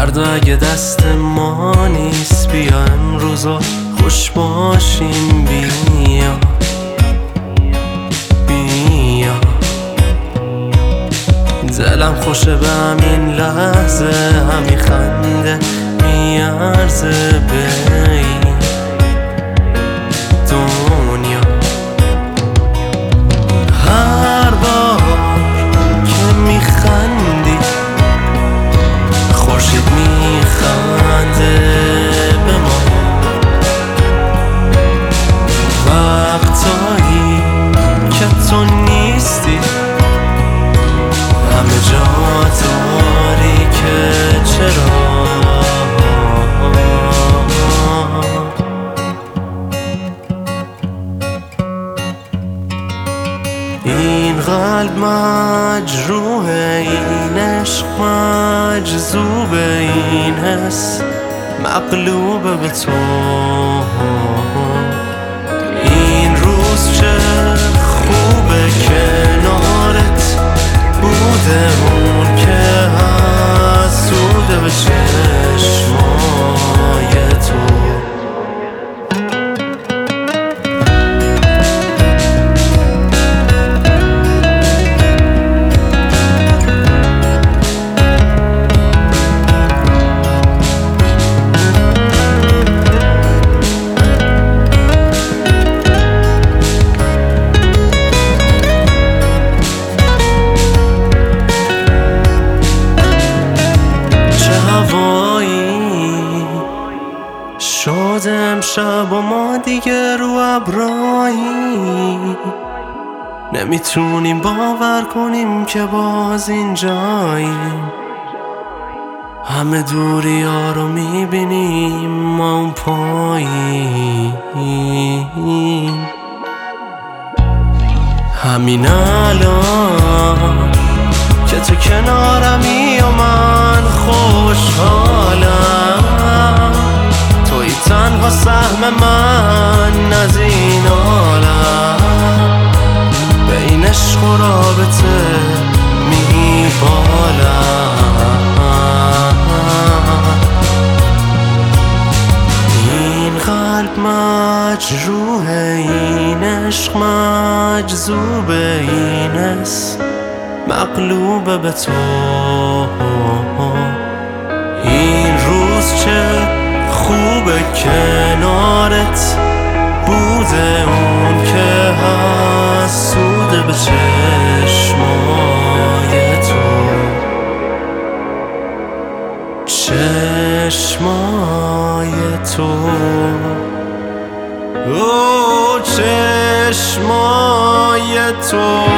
فردا اگه دست ما نیست بیا امروزا خوش باشیم بیا بیا دلم خوشه به همین لحظه همین خنده میارزه به این دنیا هر بار که میخندی خورشید میخنده به ما وقتایی که تو نیستی همه جا داری که چرا این قلب مجروحه این عشق مجذوبه این حس مغلوبه به تو این روز چه خوبه کنارت بوده اون که حسوده به چشمای تو شد امشب و ما دیگه رو ابرایی نمیتونیم باور کنیم که باز اینجاییم همه دوری ها رو میبینیم ما اون پاییم همین الان که تو کنارمی و من خوشحالم توی تنها سهم من از این عالم بین عشق و رابطه میبالم این قلب مجروحه این عشق مجذوبه این حس مغلوبه به تو این روز چه خوبه کنارت بوده اون که حسوده به چشمای تو چشمای تو چشمای تو